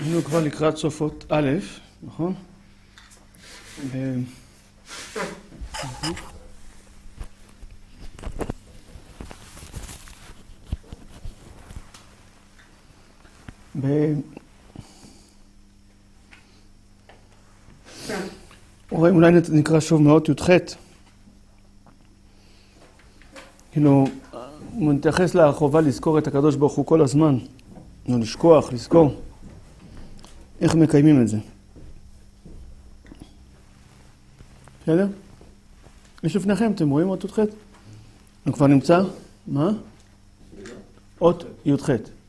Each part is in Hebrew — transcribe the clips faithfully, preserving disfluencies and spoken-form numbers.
היינו כבר לקראת סופות א', נכון? ו... ב... רואים, אולי נקרא שוב מאות י"ח. כאילו, הוא מתייחס לחובה לזכור את הקדוש ברוך הוא כל הזמן. לא לשכוח, לזכור. איך מקיימים את זה? בסדר? יש לפניכם, אתם רואים אות י"ח? הוא כבר נמצא? מה? אות י"ח.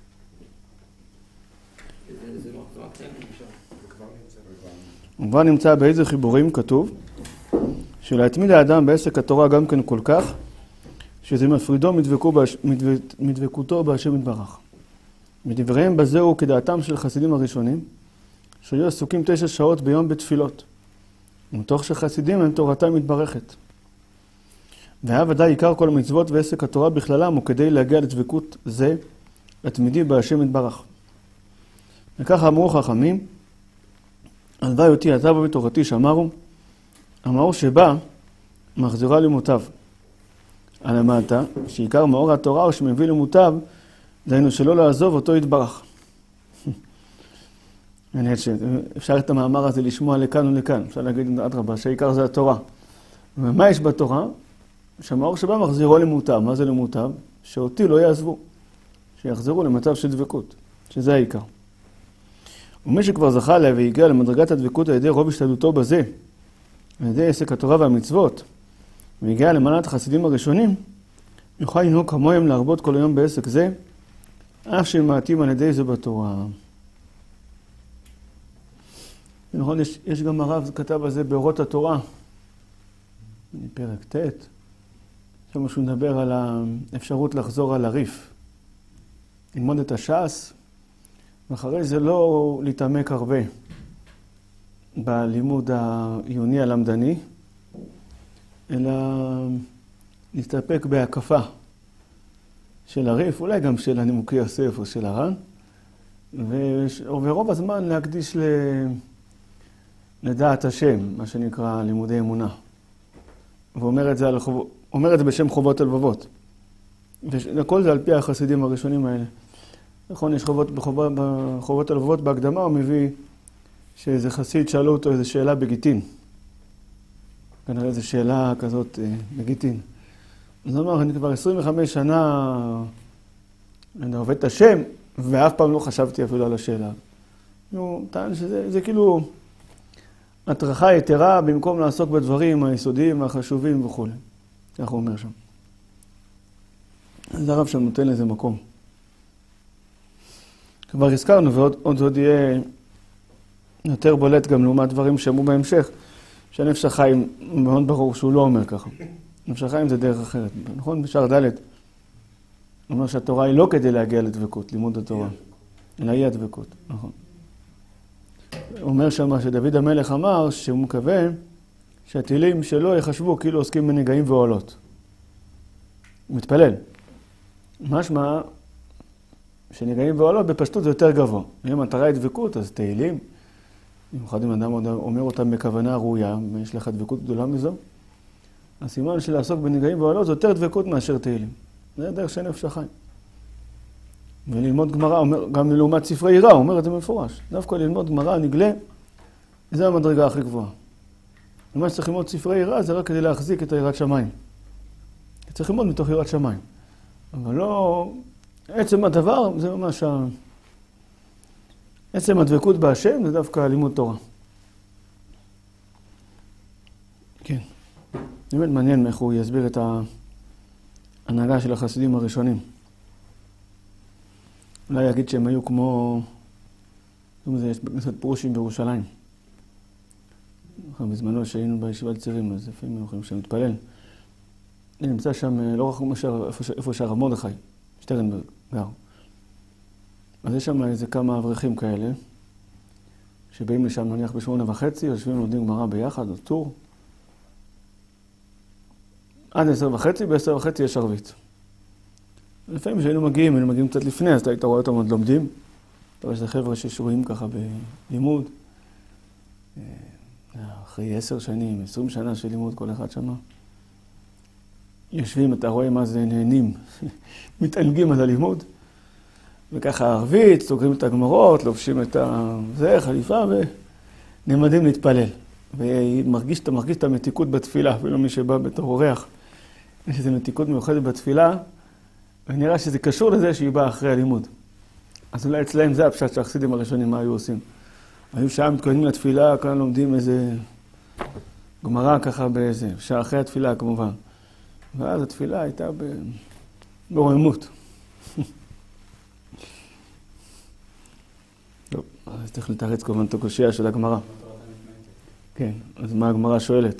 הוא כבר נמצא באיזה חיבורים כתוב שלהתמיד האדם בעסק התורה גם כן כל כך שזה מפרידו מדבקותו בהשם יתברך. מדבריהם בזהו כדעתם של חסידים הראשונים שהיו עסוקים תשע שעות ביום בתפילות ומתוך שחסידים הם תורתם מתברכת. והיה ודאי עיקר כל המצוות ועסק התורה בכללם הוא כדי להגיע לדבקות זה התמידי בהשם יתברך. וככה אמרו חכמים, הלוואי אותי עזב בתורתי שאמרו, המאור שבא מחזירה למוטב. על המטה, שעיקר מאור התורה הוא שמביא למוטב, דהיינו שלא לעזוב אותו יתברך. אפשר את המאמר הזה לשמוע לכאן ולכאן, אפשר להגיד אדרבה, שהעיקר זה התורה. ומה יש בתורה? שהמאור שבא מחזירו למוטב. מה זה למוטב? שאותי לא יעזבו, שיחזרו למצב של דבקות, שזה העיקר. ומי שכבר זכה לה והגיע למדרגת הדבקות על ידי רוב השתדלותו בזה, על ידי עסק התורה והמצוות, והגיע למעלת החסידים הראשונים, יוכל לנהוג כמוהם להרבות כל היום בעסק זה, אף שמעטים על ידי זה בתורה. נכון, יש, יש גם הרב כתב על זה באורות התורה, פרק ט', שם שהוא מדבר על האפשרות לחזור על הריף, ללמוד את הש"ס, ואחרי זה לא להתעמק הרבה בלימוד העיוני הלמדני, אלא להסתפק בהקפה של הריף, אולי גם של הנימוקי יוסף או של הר"ן, ורוב הזמן להקדיש לדעת השם, מה שנקרא לימודי אמונה. ואומר את זה, על חוב... אומר את זה בשם חובות הלבבות. וכל זה על פי החסידים הראשונים האלה. נכון, יש חובות, בחובות, בחובות הלבבות בהקדמה, הוא מביא שאיזה חסיד שאלו אותו איזו שאלה בגיטין. כנראה איזו שאלה כזאת בגיטין. אז הוא אמר, אני כבר עשרים וחמש שנה אני עובד את השם, ואף פעם לא חשבתי אפילו על השאלה. הוא טען שזה זה כאילו הטרחה יתרה במקום לעסוק בדברים היסודיים, החשובים וכו'. כך הוא אומר שם. אז הרב שם נותן לזה מקום. כבר הזכרנו, ועוד עוד עוד יהיה יותר בולט גם לעומת דברים שאמרו בהמשך, שהנפש החיים מאוד ברור שהוא לא אומר ככה. נפש החיים זה דרך אחרת. נכון? בשער ד' הוא אומר שהתורה היא לא כדי להגיע לדבקות, לימוד התורה. אלא היא הדבקות. נכון. הוא אומר שם שדוד המלך אמר שהוא מקווה שהתהילים שלו יחשבו כאילו עוסקים בנגעים ועולות. הוא מתפלל. משמע שנגעים ועולות בפשטות זה יותר גבוה. אם המטרה היא דבקות, אז תהילים, במיוחד אם אדם אומר אותם בכוונה ראויה, ויש לך דבקות גדולה מזו, הסימן של לעסוק בנגעים ועולות זה יותר דבקות מאשר תהילים. זה דרך של נפש החיים. וללמוד גמרא, גם לעומת ספרי יראה, הוא אומר את זה מפורש. דווקא ללמוד גמרא נגלה, זה המדרגה הכי גבוהה. ומה שצריך ללמוד ספרי יראה זה רק כדי להחזיק את יראת שמיים. צריך ללמוד מתוך יראת שמיים. אבל לא... עצם הדבר זה ממש ה... עצם הדבקות בהשם זה דווקא לימוד תורה. כן. באמת מעניין איך הוא יסביר את ההנהגה של החסידים הראשונים. אולי יגיד שהם היו כמו... יש בכנסת פרושים בירושלים. בזמנו שהיינו בישיבת צירים, אז לפעמים אנחנו יכולים שם להתפלל. אני נמצא שם, לא רחוק משאר, איפה שהרב מרדכי, שטרנברג, גר. אז יש שם איזה כמה אברכים כאלה, שבאים לשם נניח בשמונה וחצי, יושבים לומדים גמרא ביחד, או טור. עד עשר וחצי, בעשר וחצי יש ערבית. לפעמים כשהיינו מגיעים, היינו מגיעים קצת לפני, אז היית רואה אותם עוד לומדים. אתה רואה שזה חבר'ה ששרויים ככה בלימוד, אחרי עשר שנים, עשרים שנה של לימוד, כל אחד שמה. יושבים, אתה רואה מה זה נהנים, מתענגים על הלימוד, וככה ערבית, סוגרים את הגמרות, לובשים את זה, חליפה, ונעמדים להתפלל. ומרגיש, אתה מרגיש את המתיקות בתפילה, אפילו מי שבא בתור אורח. יש איזו מתיקות מיוחדת בתפילה, ונראה שזה קשור לזה שהיא באה אחרי הלימוד. אז אולי אצלהם זה הפשט שהחסידים הראשונים מה היו עושים. היו שעה מתכוננים לתפילה, כאן לומדים איזה גמרא ככה באיזה, שעה אחרי התפילה כמובן. ואז התפילה הייתה ברוממות. טוב, אז צריך לתרץ כמובן את הקושיה של הגמרא. כן, אז מה הגמרא שואלת?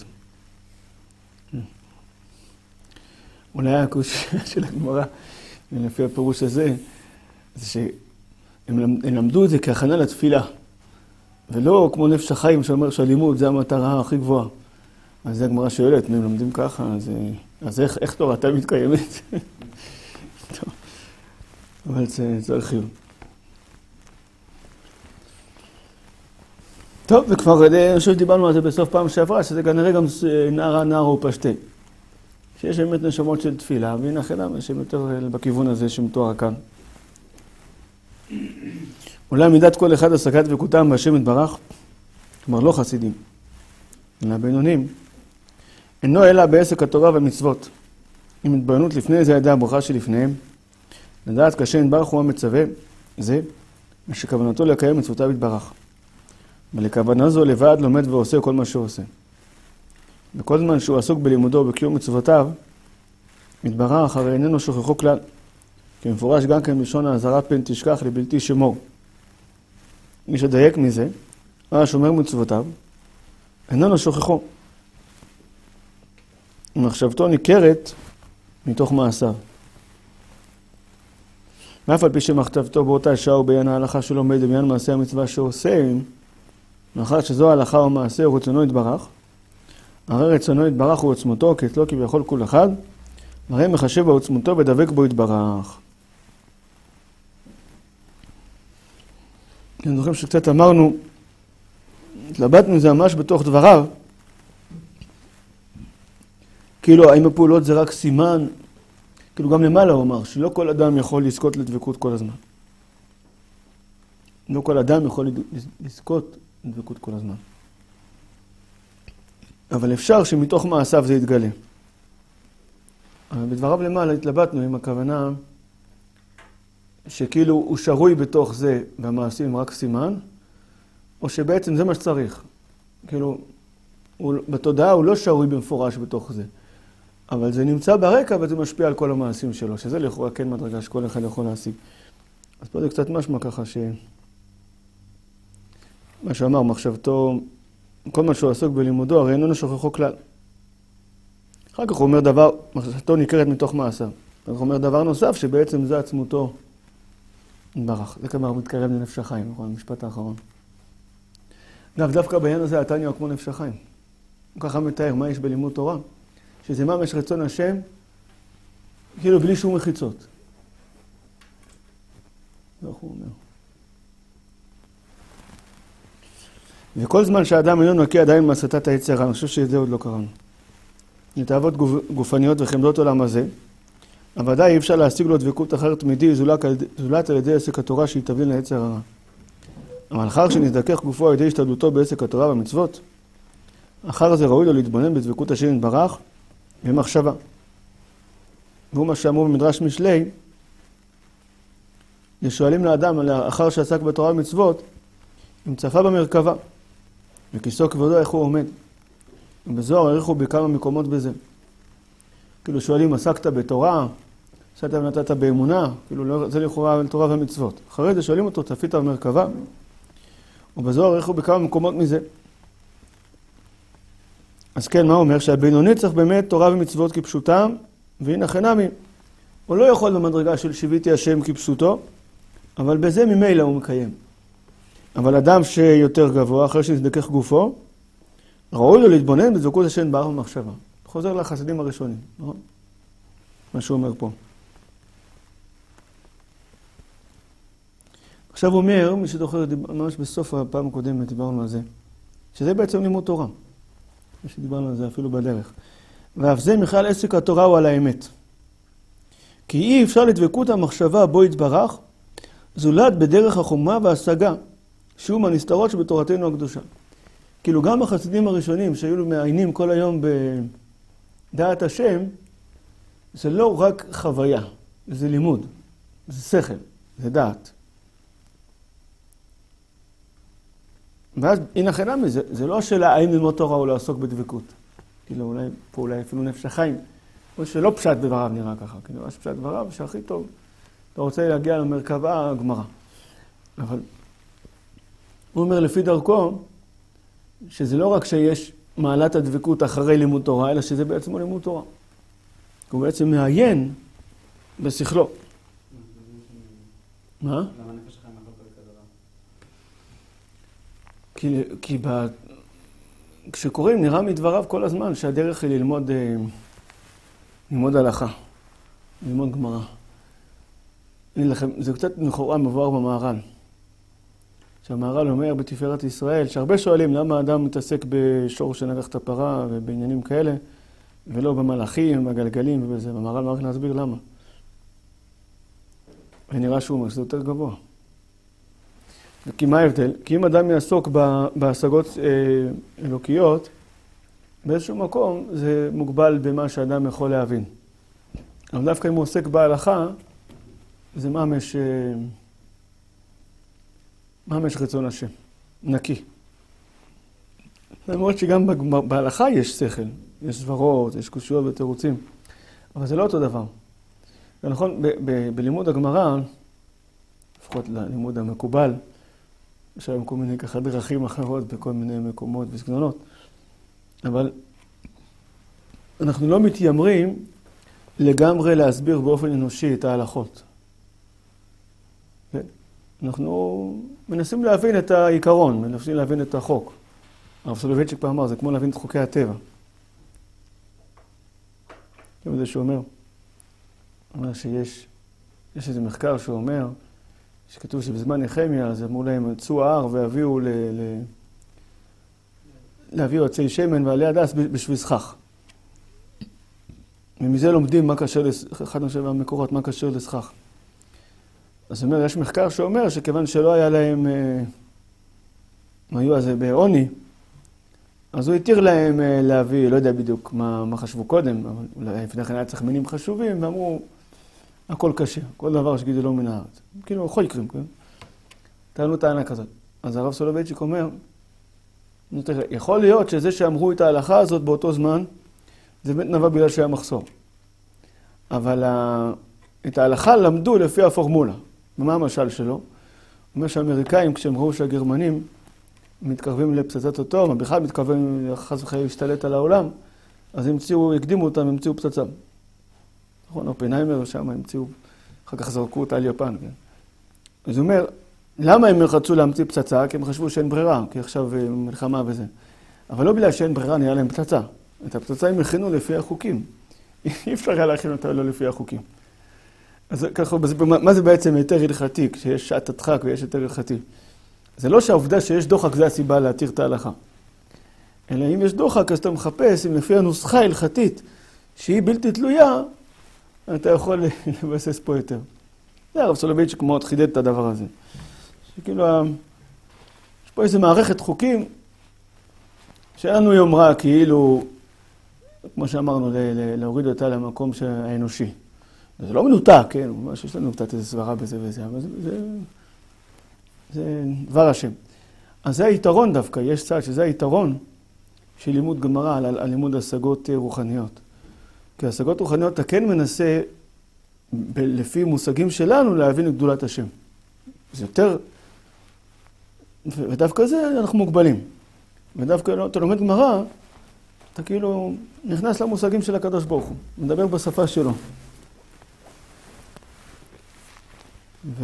אולי הקושיה של הגמרא, לפי הפירוש הזה, זה שהם למדו את זה כהכנה לתפילה. ולא כמו נפש החיים שאומר שהלימוד זה המטרה הכי גבוהה. אז זה הגמרא שואלת, אם לומדים ככה, אז, אז איך, איך תורתה מתקיימת? טוב, אבל זה, זה חיוב. טוב, וכבר, אני חושב שדיברנו על זה בסוף פעם שעברה, שזה כנראה גם נערה נערה ופשטי. שיש באמת נשמות של תפילה, והנה חינם, יש יותר בכיוון הזה שמתואר כאן. אולי מידת כל אחד השגת דבקותם בהשם יתברך, כלומר לא חסידים, אלא בינונים, אינו אלא בעסק התורה והמצוות. עם התבוננות לפני זה ידע הברכה שלפניהם, לדעת כשם יתברך הוא המצווה, זה, ושכוונתו לקיים מצוותיו יתברך. ולכוונה זו לבד לומד ועושה כל מה שהוא עושה. וכל זמן שהוא עסוק בלימודו ובקיום מצוותיו, יתברך הרי איננו שוכחו כלל, כי מפורש גם כן בלשון האזהרה פן תשכח לבלתי שמור. מי שדייק מזה, השומר מצוותיו, איננו שוכחו. ומחשבתו ניכרת מתוך מעשיו. ואף על פי שמחשבתו באותה שעה ובעניין ההלכה שלו עומד ובעניין מעשה המצווה שעושה, מאחר שזו ההלכה או מעשה הוא רצונו יתברך, הרי רצונו יתברך הוא עוצמתו, כי אצלו כביכול כל אחד, והרי מחשב בעוצמתו ודבק בו יתברך. אני זוכר שקצת אמרנו, התלבטנו זה ממש בתוך דבריו, כאילו האם הפעולות זה רק סימן, כאילו גם למעלה הוא אמר, שלא כל אדם יכול לזכות לדבקות כל הזמן. לא כל אדם יכול לזכות לדבקות כל הזמן. אבל אפשר שמתוך מעשיו זה יתגלה. אבל בדבריו למעלה התלבטנו עם הכוונה שכאילו הוא שרוי בתוך זה והמעשים רק סימן, או שבעצם זה מה שצריך. כאילו, הוא, בתודעה הוא לא שרוי במפורש בתוך זה. אבל זה נמצא ברקע וזה משפיע על כל המעשים שלו, שזה לכאורה כן מדרגה שכל אחד יכול להשיג. אז פה זה קצת משמע ככה ש... מה שאמר, מחשבתו, כל מה שהוא עסוק בלימודו, הרי איננו שוכחו כלל. אחר כך הוא אומר דבר, מחשבתו ניכרת מתוך מעשיו. הוא אומר דבר נוסף שבעצם זה עצמותו יתברך. זה כלומר מתקרב לנפש החיים, נכון? המשפט האחרון. אגב, דווקא בעניין הזה התניא הוא כמו נפש החיים. הוא ככה מתאר מה יש בלימוד תורה, שזה ממש רצון השם, כאילו בלי שום מחיצות. זה הוא אומר. וכל זמן שהאדם אינו נקי עדיין מהסתת היצר הרע, אני חושב שזה עוד לא קראנו. לתאוות גופניות וחמדות עולם הזה, אבל ודאי אי אפשר להשיג לו דבקות אחרת תמידי, זולת על ידי עסק התורה שהיא תביא ליצר הרע. אבל אחר שנזדכך גופו על ידי השתדלותו בעסק התורה והמצוות, אחר זה ראוי לו להתבונן בדבקות השם יתברך במחשבה. והוא מה שאמרו במדרש משלי, שואלים לאדם אחר שעסק בתורה ומצוות, אם צפה במרכבה, וכיסו כבודו איך הוא עומד. ובזוהר העריכו בכמה מקומות בזה. כאילו שואלים, עסקת בתורה, עשית ונתת באמונה, כאילו זה לכאורה על תורה ומצוות. אחרי זה שואלים אותו, צפית במרכבה, ובזוהר העריכו בכמה מקומות מזה. אז כן, מה הוא אומר? שהבינוני צריך באמת תורה ומצוות כפשוטם, והנה חינמי. הוא לא יכול במדרגה של שיוויתי השם כפשוטו, אבל בזה ממילא הוא מקיים. אבל אדם שיותר גבוה, אחרי שנזדכך גופו, ראוי לו להתבונן בדבקות השם יתברך במחשבה. חוזר לחסידים הראשונים, נכון? מה שהוא אומר פה. עכשיו הוא אומר, מי שזוכר, ממש בסוף הפעם הקודמת דיברנו על זה, שזה בעצם לימוד תורה. מי שדיברנו על זה אפילו בדרך. ואף זה בכלל עסק התורה הוא על האמת. כי אי אפשר לדבקות המחשבה בו יתברך, זולת בדרך החומה וההשגה, שהוא מהנסתרות שבתורתנו הקדושה. כאילו גם החסידים הראשונים שהיו מעיינים כל היום בדעת השם, זה לא רק חוויה, זה לימוד, זה שכל, זה דעת. ואז הנה חינמי, זה, זה לא השאלה האם ללמוד תורה או לעסוק בדבקות. כאילו אולי פה אולי אפילו נפש החיים, או שלא פשט דבריו נראה ככה, כאילו יש פשט דבריו שהכי טוב, אתה רוצה להגיע למרכבה הגמרא. אבל הוא אומר לפי דרכו, שזה לא רק שיש מעלת הדבקות אחרי לימוד תורה, אלא שזה בעצם לימוד תורה. הוא בעצם מעיין בשכלו. מה? למה נפש החיים הכל כדרה? כי, כי ב... כשקוראים נראה מדבריו כל הזמן שהדרך היא ללמוד, ללמוד הלכה, ללמוד גמרא. זה קצת לכאורה מבואר במהר"ל. שהמהר"ל אומר בתפארת ישראל, שהרבה שואלים למה האדם מתעסק בשור שנגח את הפרה ובעניינים כאלה, ולא במלאכים, בגלגלים ובזה. המהר"ל מרק להסביר למה. ונראה שהוא אומר שזה יותר גבוה. כי מה ההבדל? כי אם אדם יעסוק בהשגות אלוקיות, באיזשהו מקום זה מוגבל במה שאדם יכול להבין. אבל דווקא אם הוא עוסק בהלכה, זה ממש, ממש רצון השם, נקי. למרות שגם בהלכה יש שכל, יש סברות, יש קושיות ותירוצים, אבל זה לא אותו דבר. ונכון, בלימוד הגמרא, לפחות ללימוד המקובל, יש היום כל מיני ככה דרכים אחרות בכל מיני מקומות וסגנונות, אבל אנחנו לא מתיימרים לגמרי להסביר באופן אנושי את ההלכות. אנחנו מנסים להבין את העיקרון, מנסים להבין את החוק. הרב סולובייצ'יק פעם אמר, זה כמו להבין את חוקי הטבע. כמו זה שהוא אומר, אומר שיש יש איזה מחקר שהוא אומר, שכתוב שבזמן נחמיה, אז אמרו להם, צאו ההר והביאו ל... ל... להביאו עצי שמן ועלי הדס בשביל סכך. ומזה לומדים מה קשר, אחד משאבי המקורות, מה קשר לסכך. אז אומר, יש מחקר שאומר שכיוון שלא היה להם, מה היו אז בעוני, אז הוא התיר להם להביא, לא יודע בדיוק מה, מה חשבו קודם, אבל אולי לפני כן היה צריך מינים חשובים, ואמרו, הכל קשה, כל דבר שגידו לא מן הארץ. כאילו, יכול יקרים, כן? טענו טענה כזאת. אז הרב סולובייצ'יק אומר, יכול להיות שזה שאמרו את ההלכה הזאת באותו זמן, זה באמת נבע בגלל שהיה מחסור. אבל את ההלכה למדו לפי הפורמולה. ומה המשל שלו? הוא אומר שהאמריקאים, כשהם ראו שהגרמנים מתקרבים לפצצת אטום, בכלל מתקרבים חס וחלילה להשתלט על העולם, אז המציאו, הקדימו אותם, המציאו פצצה. נכון, אופנהיימר שם המציאו, אחר כך זרקו אותה על יפן. כן? אז הוא אומר, למה הם רצו להמציא פצצה? כי הם חשבו שאין ברירה, כי עכשיו מלחמה וזה. אבל לא בגלל שאין ברירה, נהיה להם פצצה. את הפצצה הם הכינו לפי החוקים. אי אפשר היה להכין אותה לא לפי החוקים. אז ככה, מה זה בעצם היתר הלכתי, כשיש שעת הדחק ויש היתר הלכתי? זה לא שהעובדה שיש דוחק זה הסיבה להתיר את ההלכה. אלא אם יש דוחק, אז אתה מחפש, אם לפי הנוסחה ההלכתית, שהיא בלתי תלויה, אתה יכול לבסס פה יותר. זה הרב סולובייצ'יק מאוד חידד את הדבר הזה. שכאילו, יש פה איזו מערכת חוקים, שאנו יאמרה כאילו, כמו שאמרנו, להוריד אותה למקום האנושי. זה לא מנותק, כן? ממש יש לנו קצת איזו סברה בזה וזה, אבל זה, זה, זה דבר השם. אז זה היתרון דווקא, יש צד שזה היתרון של לימוד גמרא על, על לימוד השגות רוחניות. כי השגות רוחניות אתה כן מנסה, ב- לפי מושגים שלנו, להבין את גדולת השם. זה יותר, ודווקא זה אנחנו מוגבלים. ודווקא אתה לומד גמרא, אתה כאילו נכנס למושגים של הקדוש ברוך הוא, מדבר בשפה שלו. ו...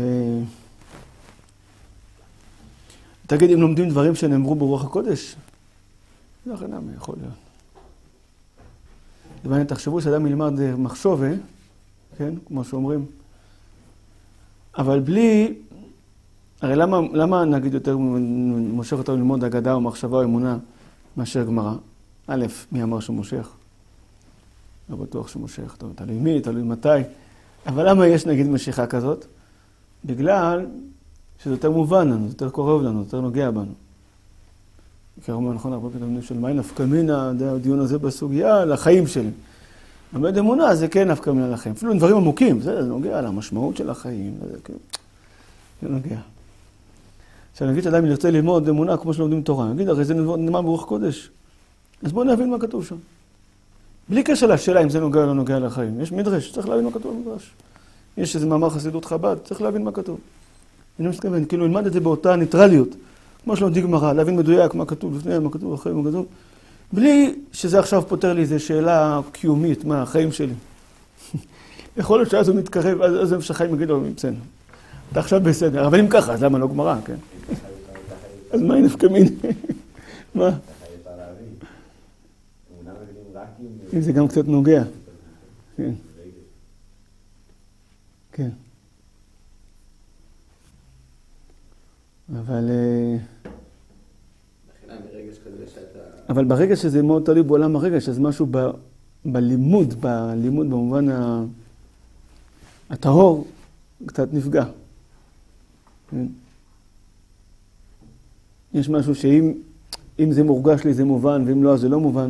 תגיד, אם לומדים דברים שנאמרו ברוח הקודש, זה אחרי נעמה יכול להיות. ובאמת, תחשבו שאדם ילמד מחשוב, אה? כן? כמו שאומרים. אבל בלי הרי למה, למה נגיד יותר מושך אותנו ללמוד אגדה או מחשבה או אמונה מאשר גמרא? א', מי אמר שהוא מושך? לא בטוח שהוא מושך, טוב, תלוי מי, תלוי מתי. אבל למה יש נגיד משיכה כזאת? בגלל שזה יותר מובן לנו, זה יותר קורב לנו, יותר נוגע בנו. כי הרבה נכון, הרבה פעמים של מי נפקא מינה, הדיון הזה בסוגיה, לחיים שלי. לומד אמונה זה כן נפקא מינה לחיים. אפילו דברים עמוקים, זה נוגע למשמעות של החיים, זה כן, זה נוגע. עכשיו נגיד שאדם ירצה ללמוד אמונה כמו שלומדים תורה, נגיד הרי זה נאמר ברוח קודש. אז בואו נבין מה כתוב שם. בלי קשר לשאלה אם זה נוגע או לא נוגע לחיים. יש מדרש, צריך להבין מה כתוב במדרש. יש איזה מאמר חסידות חב"ד, צריך להבין מה כתוב. אני מתכוון, כאילו נלמד את זה באותה ניטרליות. כמו שלומדים גמרא, להבין מדויק מה כתוב לפני, מה כתוב אחרי, מה כתוב. בלי שזה עכשיו פותר לי איזו שאלה קיומית, מה החיים שלי. יכול להיות שאז הוא מתקרב, אז המשכיים יגיד לו, בסדר. אתה עכשיו בסדר, אבל אם ככה, אז למה לא גמרא, כן? אז מה היא נפקא מינה? מה? אם זה גם קצת נוגע. כן. כן. אבל... אבל ברגע שזה מאוד תלוי בעולם הרגש, אז משהו ב... בלימוד, בלימוד במובן ה... הטהור, קצת נפגע. כן. יש משהו שאם אם זה מורגש לי זה מובן, ואם לא אז זה לא מובן.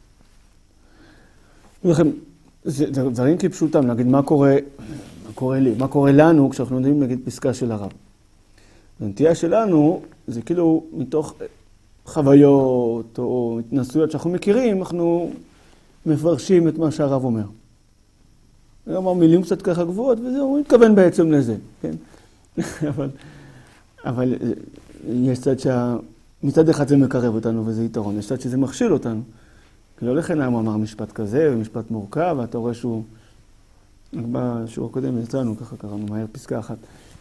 לכם, זה דברים כפשוטם, להגיד מה קורה, מה קורה לי, מה קורה לנו כשאנחנו יודעים להגיד פסקה של הרב. הנטייה שלנו זה כאילו מתוך חוויות או התנסויות שאנחנו מכירים, אנחנו מפרשים את מה שהרב אומר. הוא אומר מילים קצת ככה גבוהות וזהו, הוא מתכוון בעצם לזה, כן? אבל, אבל יש צד שמצד אחד זה מקרב אותנו וזה יתרון, יש צד שזה מכשיל אותנו. כי לא לכן הוא אמר משפט כזה ומשפט מורכב, ואתה רואה שהוא, בשיעור הקודם יצאנו, ככה קראנו מהר פסקה אחת.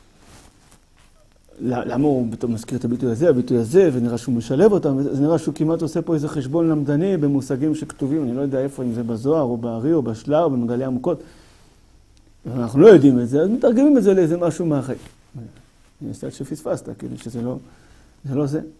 למה הוא מזכיר את הביטוי הזה, הביטוי הזה, ונראה שהוא משלב אותם, זה נראה שהוא כמעט עושה פה איזה חשבון למדני במושגים שכתובים, אני לא יודע איפה, אם זה בזוהר או בארי או בשלר או במגלי עמוקות. אנחנו לא יודעים את זה, אז מתרגמים את זה לאיזה משהו מהחיים. יש קצת שפספסת, כאילו שזה לא, זה לא זה.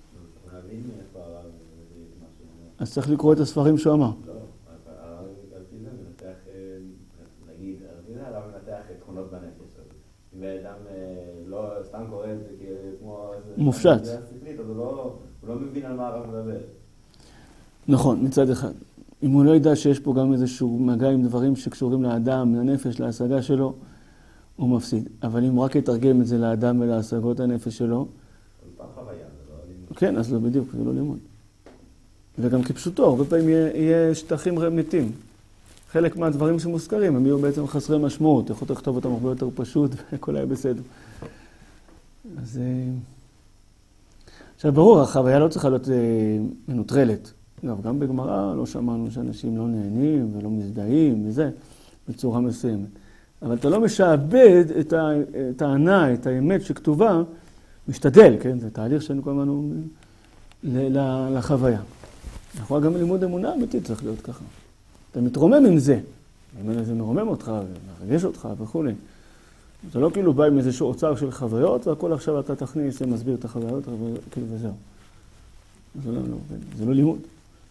אז צריך לקרוא את הספרים שהוא אמר. לא, הרב זה מנתח, נגיד, הרב מנתח תכונות בנפש. אם האדם לא סתם קורא את זה כמו... מופשט. אז הוא לא מבין על מה הרב מדבר. נכון, מצד אחד. אם הוא לא ידע שיש פה גם איזשהו מגע עם דברים שקשורים לאדם, לנפש, להשגה שלו, הוא מפסיד. אבל אם הוא רק יתרגם את זה לאדם ולהשגות הנפש שלו... זה פעם חוויה, זה לא לימוד. כן, אז לא בדיוק, זה לא לימוד. וגם כפשוטו, הרבה פעמים יהיה, יהיה שטחים רמיתים. חלק מהדברים שמוזכרים, הם יהיו בעצם חסרי משמעות, יכולת לכתוב אותם הרבה יותר פשוט, והכל היה בסדר. אז... עכשיו, ברור, החוויה לא צריכה להיות מנוטרלת. אגב, גם בגמרא לא שמענו שאנשים לא נהנים ולא מזדהים וזה, בצורה מסוימת. אבל אתה לא משעבד את הטענה, את האמת שכתובה, משתדל, כן? זה תהליך שאני כל הזמן לחוויה. נכון, גם לימוד אמונה אמיתית צריך להיות ככה. אתה מתרומם עם זה. אם זה מרומם אותך ומרגש אותך וכו'. זה לא כאילו בא עם איזשהו אוצר של חוויות, והכל עכשיו אתה תכניס ומסביר את החוויות, כאילו וזהו. זה לא, זה לא לימוד.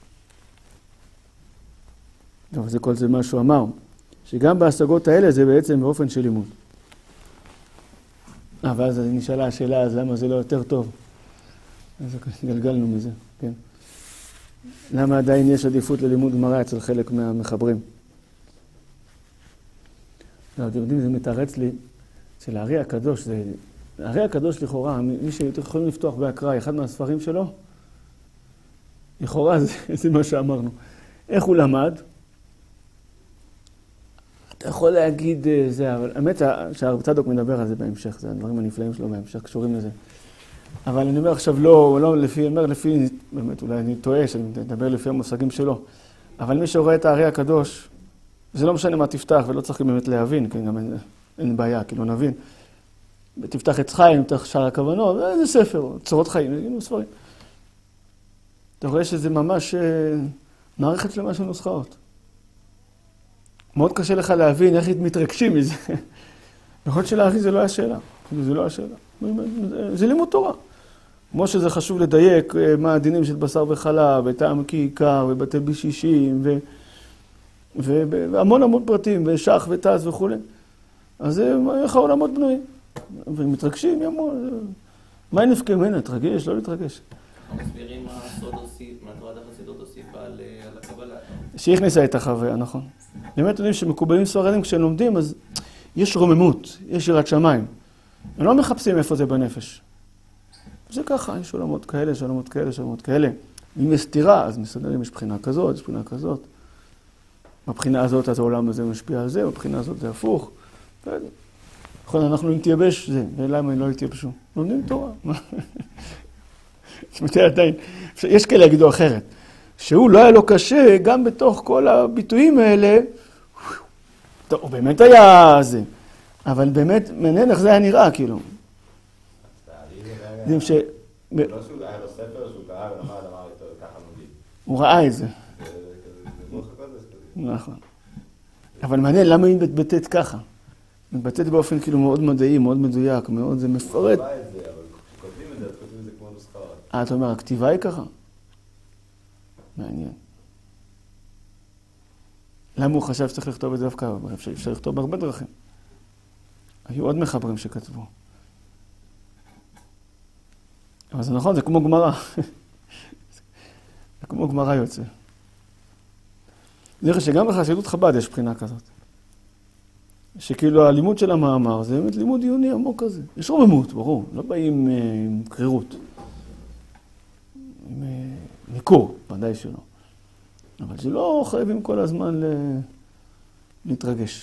אבל זה כל זה מה שהוא אמר. שגם בהשגות האלה זה בעצם באופן של לימוד. אה, ואז נשאלה השאלה, אז למה זה לא יותר טוב? אז גלגלנו מזה, כן. למה עדיין יש עדיפות ללימוד גמרא אצל חלק מהמחברים? לא, אתם יודעים, זה מתארץ לי, של הארי הקדוש, זה... הארי הקדוש לכאורה, מי שיכולים לפתוח באקראי, אחד מהספרים שלו, לכאורה זה, זה מה שאמרנו. איך הוא למד? אתה יכול להגיד זה, אבל האמת שהרב צדוק מדבר על זה בהמשך, זה הדברים הנפלאים שלו בהמשך, קשורים לזה. אבל אני אומר עכשיו לא, לא לפי, אומר לפי, באמת אולי אני טועה שאני מדבר לפי המושגים שלו, אבל מי שרואה את הארי הקדוש, זה לא משנה מה תפתח ולא צריך באמת להבין, כי גם אין, אין בעיה, כאילו נבין. תפתח את חיים, תפתח שאר הכוונות, זה ספר, צורות חיים, זה ספרים. אתה רואה שזה ממש מערכת שלמה של נוסחאות. מאוד קשה לך להבין איך מתרגשים מזה. יכול להיות שלארי זה לא היה שאלה. זה לא השאלה. זה לימוד תורה. כמו שזה חשוב לדייק מה הדינים של בשר וחלב, וטעם כעיקר, ובתי בישישים, ו... והמון המון פרטים, ושח וטס וכו'. אז איך העולמות בנויים? ומתרגשים, ימון. מה נפקא ממנה? להתרגש, לא להתרגש. מסבירים מה הסוד הוסיף, מה תורת החסידות הוסיפה על הקבלה. שהכניסה את החוויה, נכון. באמת יודעים שמקובלים ספרדים כשהם לומדים, אז יש רוממות, יש יראת שמיים. הם לא מחפשים איפה זה בנפש. זה ככה, יש עולמות כאלה, יש עולמות כאלה, יש עולמות כאלה. אם יש סתירה, אז מסתדרים, יש בחינה כזאת, יש בחינה כזאת. בבחינה הזאת, אז העולם הזה משפיע על זה, בבחינה הזאת זה הפוך. נכון, אנחנו נתייבש, זה, ולמה הם לא יתייבשו? לומדים תורה. עדיין, יש כאלה יגידו אחרת. שהוא לא היה לו קשה, גם בתוך כל הביטויים האלה, טוב, הוא באמת היה זה. אבל באמת, מעניין איך זה היה נראה, כאילו. לא שהוא היה לו ספר שהוא קרא ולמד, אמר איתו, ככה לומדים. הוא ראה את זה. נכון. אבל מעניין, למה היא מתבטאת ככה? מתבטאת באופן כאילו מאוד מדעי, מאוד מדויק, מאוד, זה מפרט. הוא ראה את זה, אבל כשכותבים את זה, אז כותבים את זה כמו נוסחה. אה, אתה אומר, הכתיבה היא ככה? מעניין. למה הוא חשב שצריך לכתוב את זה דווקא? אפשר, אפשר לכתוב בהרבה דרכים. היו עוד מחברים שכתבו. אבל זה נכון, זה כמו גמרא. זה כמו גמרא יוצא. זה שגם בחסידות חב"ד יש בחינה כזאת. שכאילו הלימוד של המאמר זה באמת לימוד עיוני עמוק כזה. יש רוממות, ברור. לא באים עם קרירות. עם ניכור, ודאי שלא. אבל זה לא חייבים כל הזמן להתרגש.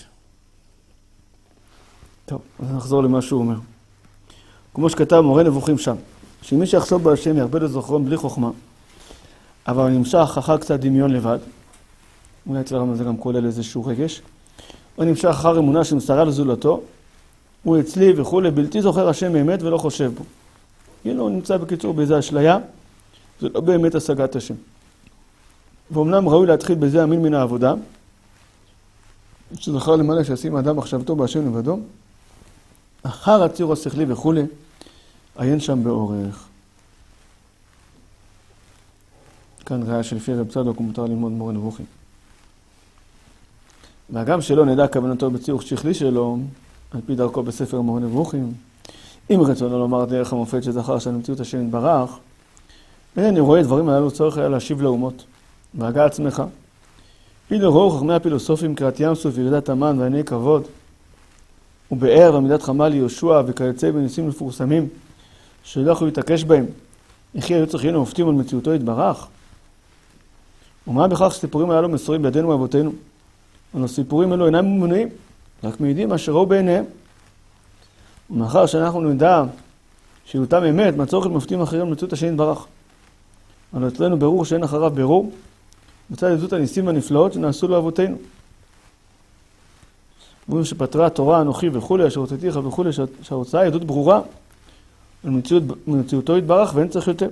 טוב, אז נחזור למה שהוא אומר. כמו שכתב מורה נבוכים שם, שמי שיחשוב בהשם ירבה לזכרון בלי חוכמה, אבל נמשך אחר קצת דמיון לבד, אולי אצל הרמב"ם זה גם כולל איזשהו רגש, או נמשך אחר אמונה שמסרה לזולתו, הוא אצלי וכולי, בלתי זוכר השם באמת ולא חושב בו. כאילו הוא נמצא בקיצור באיזה אשליה, זה לא באמת השגת השם. ואומנם ראוי להתחיל בזה המין מן העבודה, שזכר למעלה שעשים האדם מחשבתו בהשם לבדו, אחר הציור השכלי וכולי, עיין שם באורך. כאן ראיה שלפי רב צדוק הוא מותר ללמוד מורה נבוכים. והגם שלא נדע כוונתו בציור שכלי שלו, על פי דרכו בספר מורה נבוכים, אם רצונו לומר דרך המופת שזכר של מציאות השם יתברך, ואני רואה דברים הללו צורך היה להשיב לאומות, והגה עצמך. אילו ראו חכמי הפילוסופים קריאת ים סוף ירידת המן ועיני כבוד, ובאר ועמידת חמה ליהושע וכיוצא בניסים מפורסמים, שלא יכולו להתעקש בהם, וכי היו צריכים ומופתים על מציאותו יתברך. ומה בכך שסיפורים הללו מסורים בידינו ואבותינו? אנו סיפורים אלו אינם מומניים, רק מעידים מה שראו בעיניהם. ומאחר שאנחנו נדע שיותם אמת, מהצורך למופתים אחרים למציאות השם יתברך. אבל אצלנו ברור שאין אחריו ברור, מצד עדות הניסים והנפלאות שנעשו לאבותינו. אומרים שפטרה התורה אנוכי וכולי, אשר הוצאתיך וכולי, שההוצאה היא עדות ברורה, על מציאות, מציאותו יתברך ואין צריך יותר.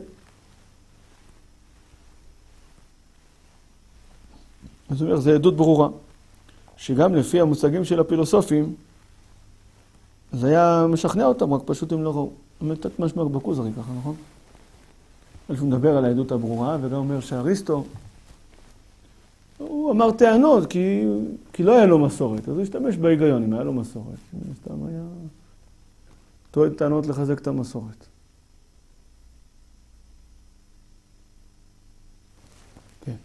זאת אומרת, זו עדות ברורה, שגם לפי המושגים של הפילוסופים, זה היה משכנע אותם, רק פשוט הם לא ראו. באמת קצת משמע בכוזרי ככה, נכון? הוא מדבר על העדות הברורה, וגם אומר שאריסטו, הוא אמר טענות, כי, כי לא היה לו מסורת, אז הוא השתמש בהיגיון, אם היה לו מסורת. סתם היה טוען טענות לחזק את המסורת. כן.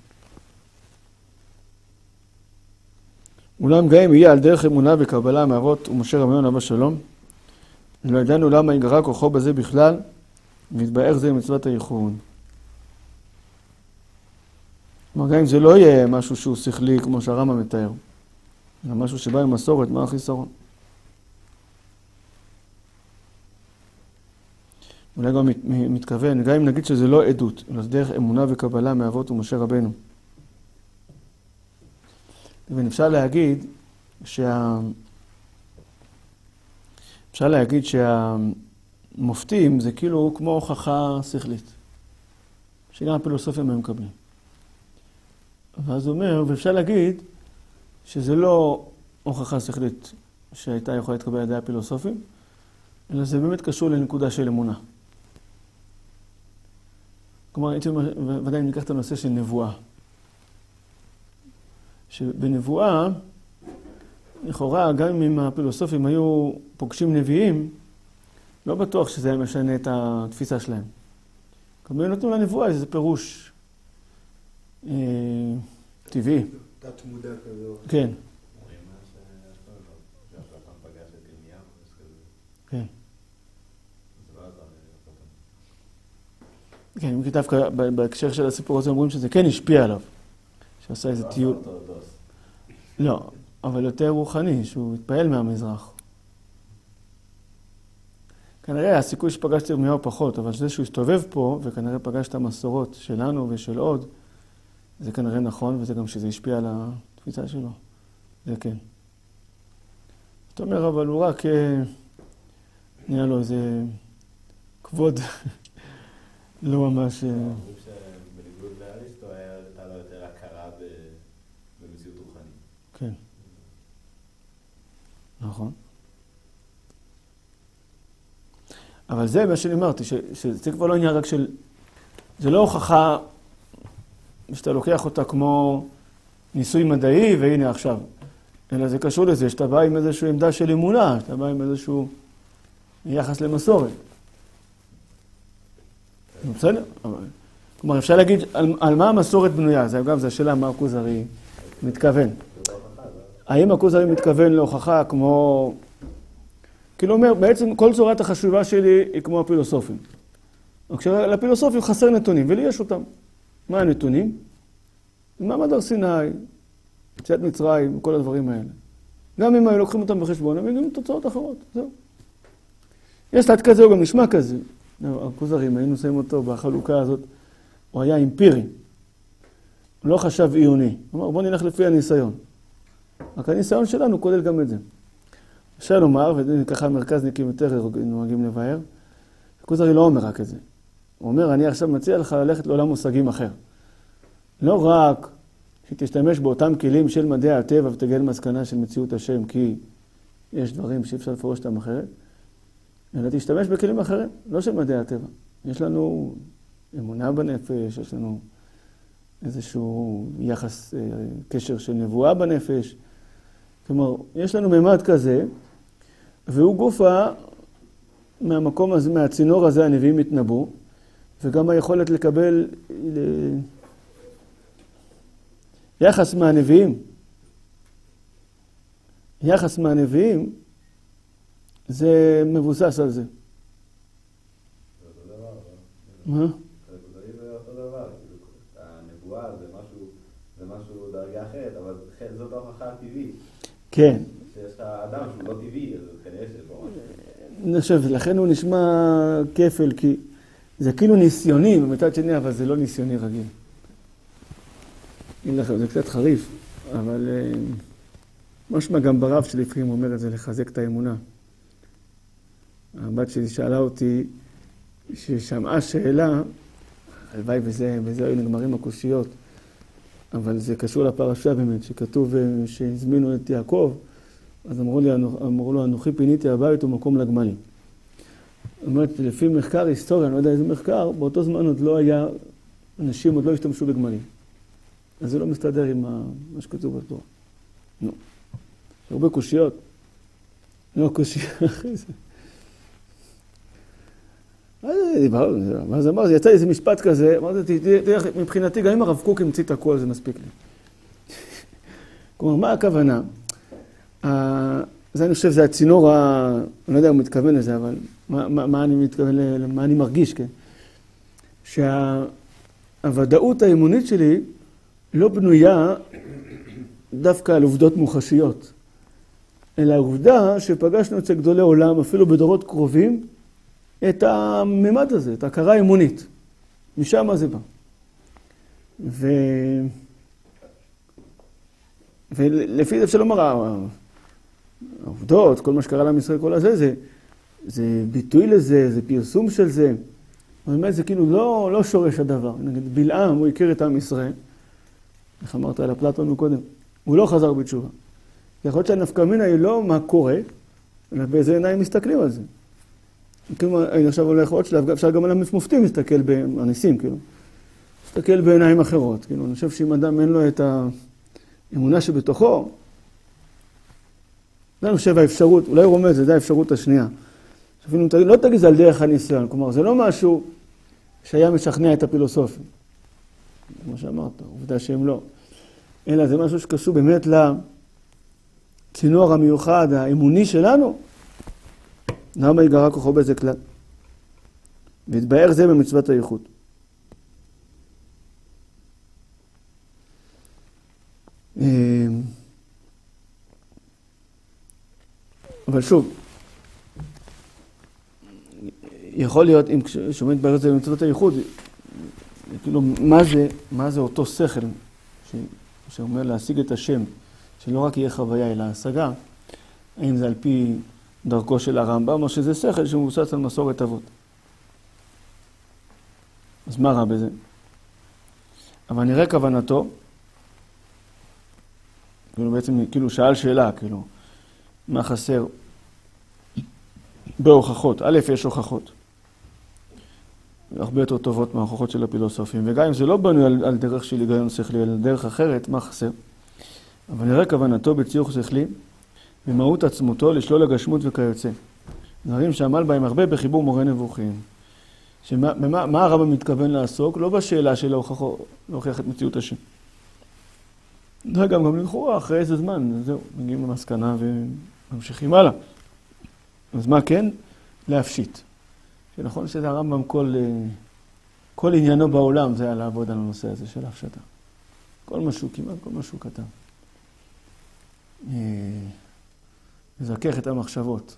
אולם גם אם יהיה על דרך אמונה וקבלה מאבות ומשה רמיון אבא שלום, לא ידענו למה יגרע כוחו בזה בכלל, והתבאר זה מצוות הייחוד. כלומר, גם אם זה לא יהיה משהו שהוא שכלי, כמו שהרמב"ם מתאר, אלא משהו שבא עם מסורת, מה החיסרון? אולי גם מתכוון, גם אם נגיד שזה לא עדות, אלא זה דרך אמונה וקבלה מאבות ומשה רבנו. ואפשר להגיד שה... אפשר להגיד שהמופתים זה כאילו כמו הוכחה שכלית, שגם הפילוסופים הם מקבלים. ואז הוא אומר, ואפשר להגיד שזה לא הוכחה שכלית שהייתה יכולה להתקבל על ידי הפילוסופים, אלא זה באמת קשור לנקודה של אמונה. כלומר, הייתי אומר, ודאי ניקח את הנושא של נבואה. שבנבואה, לכאורה, גם אם הפילוסופים היו פוגשים נביאים, לא בטוח שזה היה משנה את התפיסה שלהם. כלומר, נתנו לנבואה איזה פירוש אה, טבעי. תת מודע כזה. כן. כן. כן, אם דווקא בהקשר של הסיפור הזה אומרים שזה כן השפיע עליו. שעשה איזה טיול. לא, אבל יותר רוחני, שהוא התפעל מהמזרח. כנראה הסיכוי שפגשתי ירמיהו פחות, אבל זה שהוא הסתובב פה, וכנראה פגש את המסורות שלנו ושל עוד, זה כנראה נכון, וזה גם שזה השפיע על התפיסה שלו. זה כן. זאת אומרת, אבל הוא רק נהיה לו איזה כבוד, לא ממש... אומרים שבניגוד לאריסטו הייתה לו יותר הכרה במציאות רוחנית. כן. נכון. אבל זה מה שאני אמרתי, שזה כבר לא עניין רק של... זה לא הוכחה שאתה לוקח אותה כמו ניסוי מדעי, והנה עכשיו. אלא זה קשור לזה, שאתה בא עם איזושהי עמדה של אמונה, שאתה בא עם איזשהו יחס למסורת. בסדר? כלומר, אפשר להגיד על, על מה המסורת בנויה. זה גם, זו השאלה מה הכוזרי מתכוון. האם הכוזרי מתכוון להוכחה כמו... כאילו אומר, בעצם כל צורת החשובה שלי היא כמו הפילוסופים. כשלפילוסופים חסר נתונים, ולי יש אותם. מה הנתונים? מעמד הר סיני, יציאת מצרים, כל הדברים האלה. גם אם היו לוקחים אותם בחשבון, הם מגיעים תוצאות אחרות, זהו. יש תת כזה, הוא גם נשמע כזה. הכוזרים, היינו שמים אותו בחלוקה הזאת, הוא היה אמפירי. הוא לא חשב עיוני. הוא אמר, בוא נלך לפי הניסיון. רק הניסיון שלנו כולל גם את זה. אפשר לומר, וככה המרכזניקים יותר נוהגים לבאר, הכוזרי לא אומר רק את זה. הוא אומר, אני עכשיו מציע לך ללכת לעולם מושגים אחר. לא רק שתשתמש באותם כלים של מדעי הטבע ותגיע למסקנה של מציאות השם, כי יש דברים שאי אפשר לפרוש אותם אחרת, אלא תשתמש בכלים אחרים, לא של מדעי הטבע. יש לנו אמונה בנפש, יש לנו איזשהו יחס, קשר של נבואה בנפש. כלומר, יש לנו ממד כזה, והוא גופה מהמקום הזה, מהצינור הזה הנביאים התנבאו, וגם היכולת לקבל יחס מהנביאים. יחס מהנביאים, זה מבוסס על זה. זה אותו דבר. מה? זה אותו דבר. הנבואה זה משהו, זה משהו דרגה אחרת, אבל זאת ההוכחה הטבעית. כן. שיש לך אדם שהוא לא טבעי, אז כנראה שיש בו משהו. אני חושב, לכן הוא נשמע כפל, כי זה כאילו ניסיוני, במצד שני, אבל זה לא ניסיוני רגיל. אין לכם, זה קצת חריף, אבל משמע גם ברב שלי לפעמים אומר את זה, לחזק את האמונה. הבת שלי שאלה אותי, ששמעה שאלה, הלוואי וזה, וזה היו נגמרים הקושיות, אבל זה קשור לפרשה באמת, שכתוב שהזמינו את יעקב, אז אמרו, לי, אמרו לו, אנוכי פיניתי הבית ומקום לגמלים. זאת אומרת, לפי מחקר היסטורי, אני לא יודע איזה מחקר, באותו זמן עוד לא היה, אנשים עוד לא השתמשו בגמלים. אז זה לא מסתדר עם מה שכתוב בתורה. נו. הרבה קושיות. לא קושיות אחרי זה. מה זה אמר? זה יצא איזה משפט כזה, אמרתי, מבחינתי, גם אם הרב קוק המציא את הכל, זה מספיק לי. כלומר, מה הכוונה? זה אני חושב, זה הצינור, אני לא יודע אם הוא מתכוון לזה, אבל מה אני מתכוון, מה אני מרגיש, כן? שהוודאות האמונית שלי לא בנויה דווקא על עובדות מוחשיות, אלא העובדה שפגשנו אצל גדולי עולם, אפילו בדורות קרובים, את הממד הזה, את ההכרה האמונית. משם זה בא. ו... ולפי זה אפשר לומר, העובדות, כל מה שקרה לעם ישראל, כל הזה, זה, זה ביטוי לזה, זה פרסום של זה. באמת זה כאילו לא, לא שורש הדבר. נגיד, בלעם, הוא הכיר את עם ישראל. איך אמרת על אפלטון קודם? הוא לא חזר בתשובה. יכול להיות שהנפקא מינה היא לא מה קורה, אלא באיזה עיניים מסתכלים על זה. כאילו, אני עכשיו הולך עוד שלב, אפשר גם על המופתים להסתכל בניסים, כאילו. להסתכל בעיניים אחרות, כאילו. אני חושב שאם אדם אין לו את האמונה שבתוכו, זה אני חושב האפשרות, אולי הוא רומז, זה האפשרות השנייה. אפילו לא תגיד זה על דרך הניסיון, כלומר, זה לא משהו שהיה משכנע את הפילוסופים. כמו שאמרת, עובדה שהם לא. אלא זה משהו שקשור באמת לצינור המיוחד, האמוני שלנו. למה ייגרע כוחו באיזה כלל? והתבאר זה במצוות הייחוד. אבל שוב, יכול להיות, אם שומעים להתבאר את זה במצוות הייחוד, כאילו, מה זה, מה זה אותו שכל ש, שאומר להשיג את השם, שלא רק יהיה חוויה אלא השגה, האם זה על פי דרכו של הרמב"ם, או שזה שכל שמבוסס על מסורת אבות. אז מה רע בזה? אבל נראה כוונתו, כאילו בעצם, כאילו שאל שאלה, כאילו, מה חסר בהוכחות? א', יש הוכחות. הרבה יותר טובות מההוכחות של הפילוסופים, וגם אם זה לא בנוי על, על דרך של היגיון שכלי, על דרך אחרת, מה חסר? אבל נראה כוונתו בציור שכלי, במהות עצמותו לשלול הגשמות וכיוצא. דברים שעמל בהם הרבה בחיבור מורה נבוכים. שמה, מה, מה הרמב"ם מתכוון לעסוק? לא בשאלה של להוכיח את מציאות השם. זה גם גם לכאורה, אחרי איזה זמן, זהו, מגיעים למסקנה וממשיכים הלאה. אז מה כן? להפשיט. שנכון שזה הרמב"ם כל, כל עניינו בעולם, זה היה לעבוד על הנושא הזה של הפשטה. כל משהו, כמעט כל משהו כתב. לזכך את המחשבות.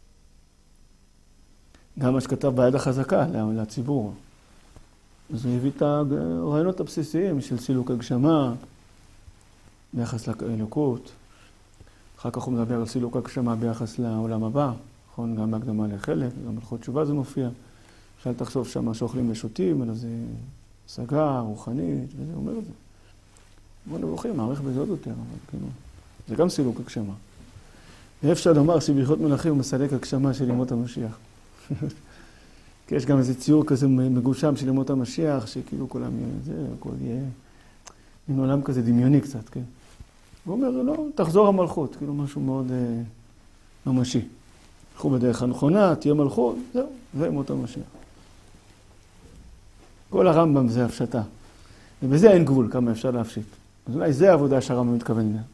גם מה שכתב ביד החזקה לציבור. אז הוא הביא את הרעיונות הבסיסיים של סילוק הגשמה, ביחס לאלוקות. אחר כך הוא מדבר על סילוק הגשמה ביחס לעולם הבא. נכון, גם בהקדמה לחלק, גם הלכות תשובה זה מופיע. אפשר תחשוב שמה שאוכלים ושותים, אלא זה השגה, רוחנית, וזה אומר את זה. בוא נבוכים, מעריך בזה עוד יותר, אבל כאילו, זה גם סילוק הגשמה. ואפשר לומר שבהלכות מלכים הוא מסלק הגשמה של ימות המשיח. כי יש גם איזה ציור כזה מגושם של ימות המשיח, שכאילו כולם יהיה, זה, הכל יהיה, עם עולם כזה דמיוני קצת, כן. הוא אומר, לא, תחזור המלכות, כאילו משהו מאוד אה, ממשי. הלכו בדרך הנכונה, תהיה מלכות, זהו, זה ימות המשיח. כל הרמב"ם זה הפשטה. ובזה אין גבול כמה אפשר להפשיט. אז אולי זה העבודה שהרמב"ם מתכוון אליה.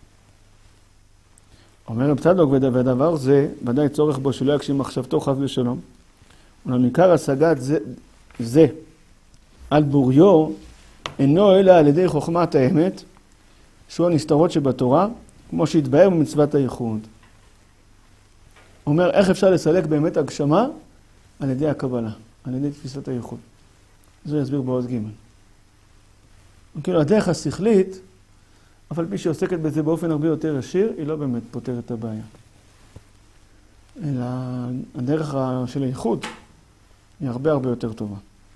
אומר רב צדוק, והדבר זה, ודאי צורך בו שלא יקשים מחשבתו חס ושלום. אולם עיקר השגת זה, זה על בוריו, אינו אלא על ידי חוכמת האמת, שהוא הנסתרות שבתורה, כמו שהתבאר במצוות הייחוד. אומר, איך אפשר לסלק באמת הגשמה? על ידי הקבלה, על ידי תפיסת הייחוד. זה יסביר בעוז ג'. כאילו, הדרך השכלית, אבל מי שעוסקת בזה באופן הרבה יותר ישיר, היא לא באמת פותרת את הבעיה. אלא הדרך של הייחוד היא הרבה הרבה יותר טובה.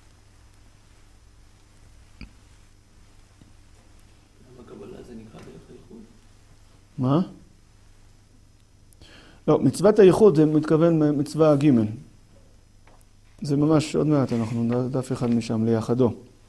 בקבלה זה נקרא דרך הייחוד? מה? לא, מצוות הייחוד זה מתכוון מצווה ג'. זה ממש עוד מעט, אנחנו דף אחד משם ליחדו.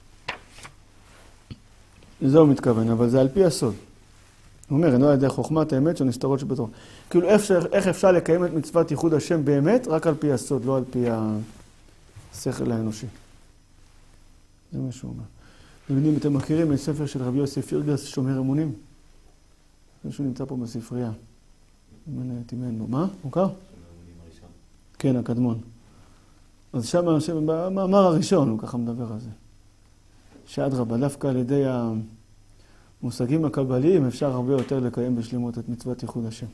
לזה הוא מתכוון, אבל זה על פי הסוד. הוא אומר, אינו על ידי חוכמת האמת שנסתרות שבתורה. כאילו, איך אפשר לקיים את מצוות ייחוד השם באמת? רק על פי הסוד, לא על פי השכל האנושי. זה מה שהוא אומר. ובנים, אתם מכירים את ספר של רבי יוסף פירגס, שומר אמונים? שהוא נמצא פה בספרייה. תימנו. מה? מוכר? שומר אמונים הראשון. כן, הקדמון. אז שם, במאמר הראשון, הוא ככה מדבר על זה. שאדרבה, דווקא על ידי המושגים הקבליים אפשר הרבה יותר לקיים בשלמות את מצוות ייחוד השם.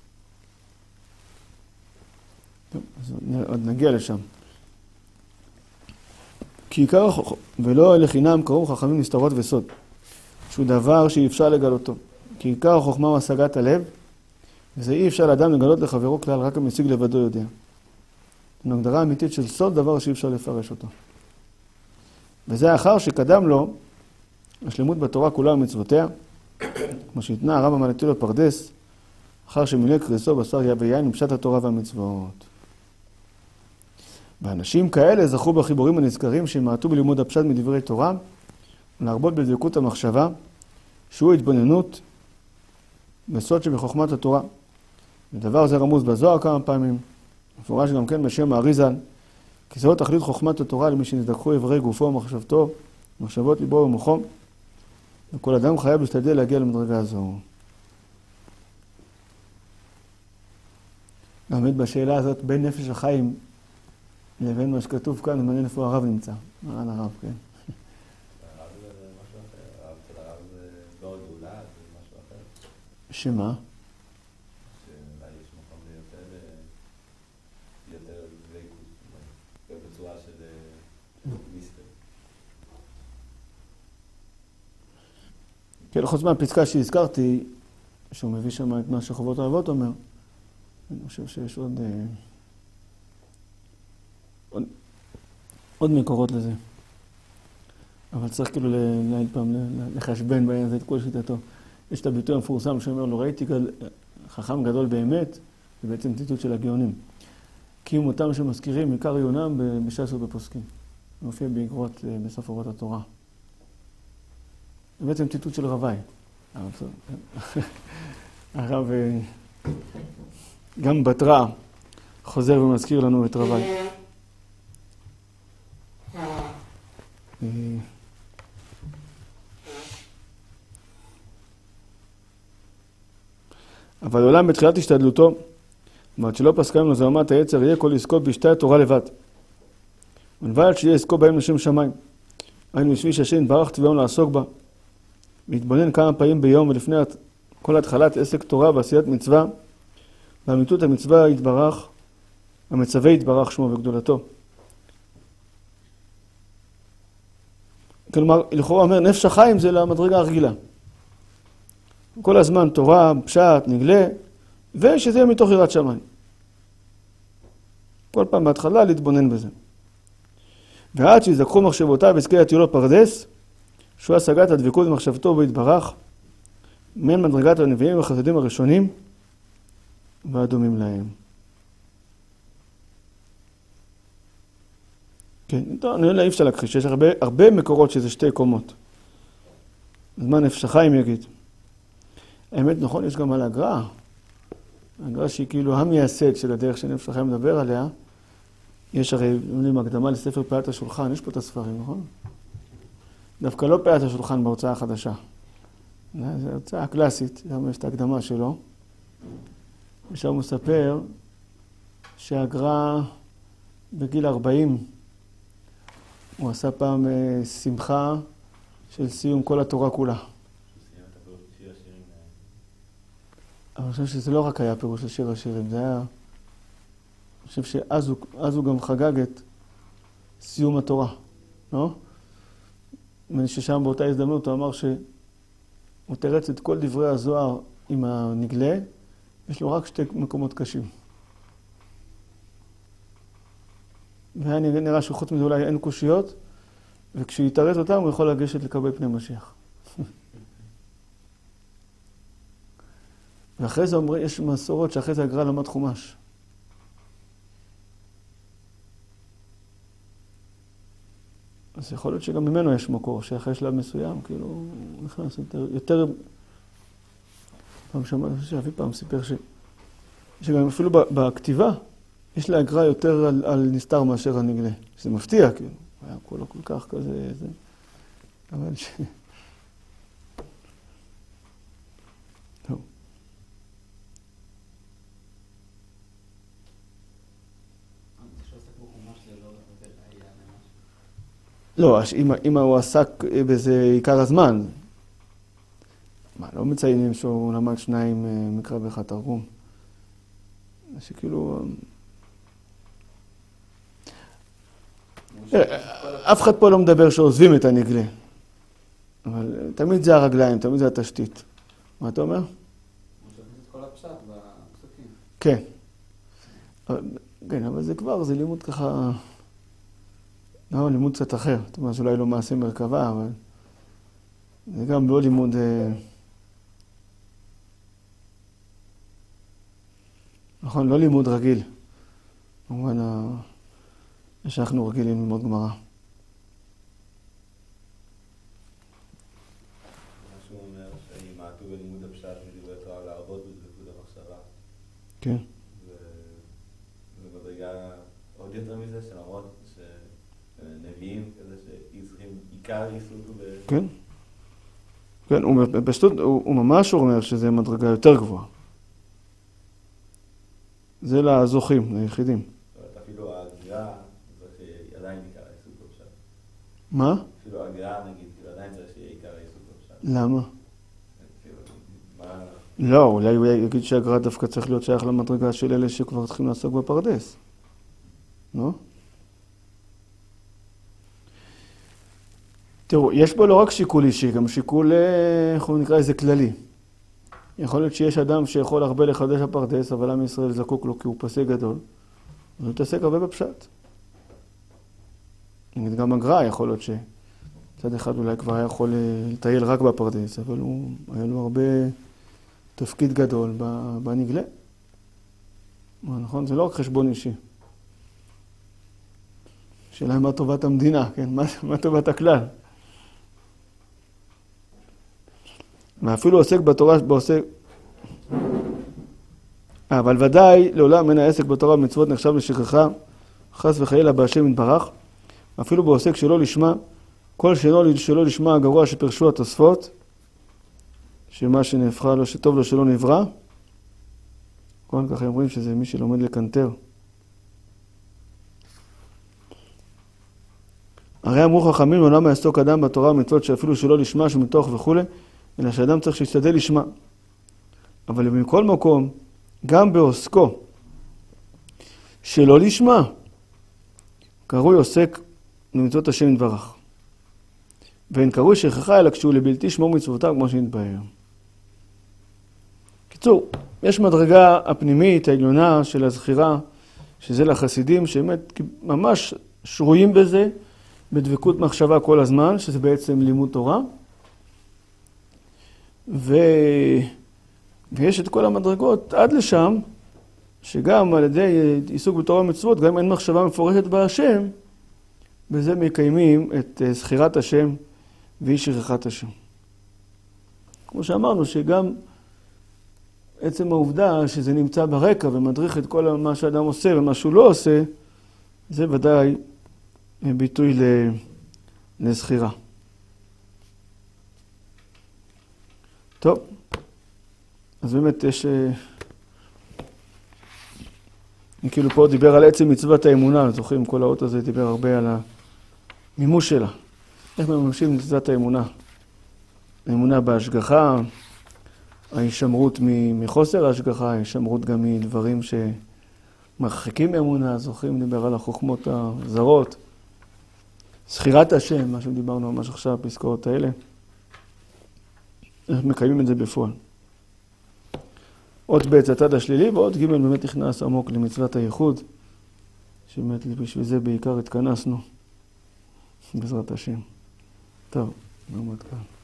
טוב, אז עוד נגיע לשם. כי עיקר החוכמה, ולא לחינם קראו חכמים נסתרות וסוד, שהוא דבר שאי אפשר לגלותו. כי עיקר החוכמה הוא השגת הלב, וזה אי אפשר לאדם לגלות לחברו כלל, רק המשיג לבדו יודע. זו הגדרה אמיתית של סוד, דבר שאי אפשר לפרש אותו. וזה אחר שקדם לו, השלמות בתורה כולה ומצוותיה, כמו שהתנה הרמב"ם על נטילת פרדס, אחר שמילא קריסו בשר ויין עם פשט התורה והמצוות. ואנשים כאלה זכו בחיבורים הנזכרים שמעטו בלימוד הפשט מדברי תורה, ולהרבות בדבקות המחשבה, שהוא התבוננות בסוד שבחוכמת התורה. ודבר זה רמוז בזוהר כמה פעמים, מפורש גם כן בשם האריז"ל, כי זהו תכלית חוכמת התורה למי שנזדככו איברי גופו ומחשבתו, מחשבות ליבו ומוחו, וכל אדם חייב להשתדל להגיע למדרגה הזו. באמת בשאלה הזאת בין נפש החיים לבין מה שכתוב כאן, מעניין איפה הרב נמצא. מרן הרב, כן. הרב זה משהו אחר, הרב של הרב זה לא גאולה, זה משהו אחר. שמה? שאולי יש מקום ליותר, יותר דבקות, בצורה של מיסטר. כן, חוץ מהפסקה שהזכרתי, שהוא מביא שם את מה שחובות האבות אומר, אני חושב שיש עוד, עוד, עוד מקורות לזה. אבל צריך כאילו להגיד פעם, לחשבן בעניין הזה את כל שיטתו. יש את הביטוי המפורסם שאומר לו, ראיתי חכם גדול באמת, זה בעצם ציטוט של הגאונים. כי אם אותם שמזכירים עיקר עיונם בש"ס ובפוסקים. זה מופיע באגרות בסוף אורות התורה. זה בעצם ציטוט של רבי. הרב גם בתרא חוזר ומזכיר לנו את רבי. אבל עולם בתחילת השתדלותו, אומרת שלא פסקה ממנו זוהמת היצר, יהיה כל עסקו בשתי התורה לבד. ולבד שיהיה עסקו בהם לשם שמיים. היינו בשביל שהשם יתברך תביאנו לעסוק בה. להתבונן כמה פעמים ביום ולפני כל התחלת עסק תורה ועשיית מצווה, באמיתות המצווה יתברך, המצווה יתברך שמו וגדולתו. כלומר, לכאורה אומר, נפש החיים זה למדרגה הרגילה. כל הזמן תורה, פשט, נגלה, ושזה יהיה מתוך יראת שמיים. כל פעם בהתחלה להתבונן בזה. ועד שיזכחו מחשבותיו ויזכה יטיולו פרדס, שהוא השגת הדבקות במחשבתו ויתברך, מן מדרגת הנביאים והחסידים הראשונים והדומים להם. כן, טוב, אני לא אי אפשר להכחיש, יש הרבה, הרבה מקורות שזה שתי קומות. אז מה נפש החיים יגיד? האמת נכון, יש גם על הגר"א. הגר"א שהיא כאילו המייסד של הדרך שנפש החיים מדבר עליה. יש הרי, אומרים, הקדמה לספר פאת השולחן, יש פה את הספרים, נכון? דווקא לא פאת השולחן בהוצאה החדשה. זו הוצאה קלאסית, גם יש את ההקדמה שלו. ושם הוא מספר שהגר"א בגיל ארבעים, הוא עשה פעם שמחה של סיום כל התורה כולה. אבל אני חושב שזה לא רק היה פירוש של שיר השירים, זה היה... אני חושב שאז הוא, אז הוא גם חגג את סיום התורה, לא? ששם באותה הזדמנות הוא אמר שהוא תרץ את כל דברי הזוהר עם הנגלה, יש לו רק שתי מקומות קשים. והיה נראה שחוץ מזה אולי אין קושיות, וכשהוא יתרץ אותם הוא יכול לגשת לקבל פני משיח. ואחרי זה אומרים, יש מסורות שאחרי זה הגר"א למד חומש. אז יכול להיות שגם ממנו יש מקור, שאחרי שלב מסוים, כאילו, הוא נכנס יותר, יותר... פעם שמעתי, שאבי פעם סיפר ש... שגם אפילו בכתיבה, יש לה הגר"א יותר על, על נסתר מאשר הנגלה. שזה מפתיע, כאילו. היה כולו כל כך כזה, זה... אבל ש... טוב. לא, אם, אם הוא עסק בזה עיקר הזמן, מה, לא מציינים שהוא למד שניים מקרא ואחד תרגום. שכאילו... אף אחד פה לא מדבר שעוזבים את הנגלה. אבל תמיד זה הרגליים, תמיד זה התשתית. מה אתה אומר? הוא שכנס את כל הפשט בפסוקים. כן. כן, אבל זה כבר, זה לימוד ככה... לא, לימוד קצת אחר. זאת אומרת, אולי לא מעשה מרכבה, אבל... זה גם לא לימוד... נכון, לא לימוד רגיל. כמובן, שאנחנו רגילים ללמוד גמרא. משהו אומר שימעטו בלימוד הפשט מדברי תורה להרבות בדבקות המחשבה. כן. ובמדרגה עוד יותר מזה, שלמרות שנביאים כזה שצריכים עיקר עיסוק ב... כן. כן, הוא, בשטות, הוא, הוא ממש אומר שזה מדרגה יותר גבוהה. זה לזוכים, ליחידים. אפילו האגרה צריך עדיין עיקר העיסוק בפשט. מה? אפילו האגרה נגיד, עדיין צריך שיהיה עיקר העיסוק בפשט. למה? מה... לא, אולי הוא יגיד שהאגרה דווקא צריך להיות שייך למדרגה של אלה שכבר צריכים לעסוק בפרדס. לא? תראו, יש בו לא רק שיקול אישי, גם שיקול, איך הוא נקרא איזה כללי. יכול להיות שיש אדם שיכול הרבה לחדש הפרדס, אבל עם ישראל זקוק לו כי הוא פסק גדול, אז הוא מתעסק הרבה בפשט. נגיד גם הגר"א יכול להיות שצד אחד אולי כבר היה יכול לטייל רק בפרדס, אבל הוא, היה לו הרבה תפקיד גדול בנגלה. נכון? זה לא רק חשבון אישי. שאלה מה טובת המדינה, כן? מה, מה טובת הכלל? ואפילו עוסק בתורה, בעוסק... אבל ודאי לעולם אין העסק בתורה ומצוות נחשב לשכחה, חס וחלילה בהשם יתברך, אפילו בעוסק שלא לשמה, כל שלא, שלא לשמה הגרוע שפרשו התוספות, שמה שנהפכה לו, שטוב לו שלא נברא, כל כך אומרים שזה מי שלומד לקנטר. הרי אמרו חכמים, לעולם יעסוק אדם בתורה ומצוות שאפילו שלא לשמה, שמתוך וכו', אלא שאדם צריך שישתדל לשמה. אבל מכל מקום, גם בעוסקו שלא לשמה, קרוי עוסק במצוות השם יתברך. ואין קרוי שכחה אלא כשהוא לבלתי שמו מצוותיו כמו שנתבהר. קיצור, יש מדרגה הפנימית העליונה של הזכירה, שזה לחסידים, שבאמת ממש שרויים בזה, בדבקות מחשבה כל הזמן, שזה בעצם לימוד תורה. ו... ויש את כל המדרגות עד לשם, שגם על ידי עיסוק בתורה ומצוות, גם אם אין מחשבה מפורשת בהשם, בזה מקיימים את זכירת השם ואי שכחת השם. כמו שאמרנו, שגם עצם העובדה שזה נמצא ברקע ומדריך את כל מה שאדם עושה ומה שהוא לא עושה, זה ודאי ביטוי לזכירה. טוב, אז באמת יש... אני כאילו פה דיבר על עצם מצוות האמונה, זוכרים, כל האות הזה דיבר הרבה על המימוש שלה. איך מממשים מצוות האמונה? האמונה בהשגחה, ההישמרות מחוסר ההשגחה, ההישמרות גם מדברים שמרחיקים מאמונה, זוכרים, דיבר על החוכמות הזרות, זכירת השם, מה שדיברנו ממש עכשיו, פסקאות האלה. איך מקיימים את זה בפועל. עוד ב' הצד השלילי, ועוד ג' באמת נכנס עמוק למצוות הייחוד, שבאמת בשביל זה בעיקר התכנסנו, בעזרת השם. טוב, נעמוד כאן.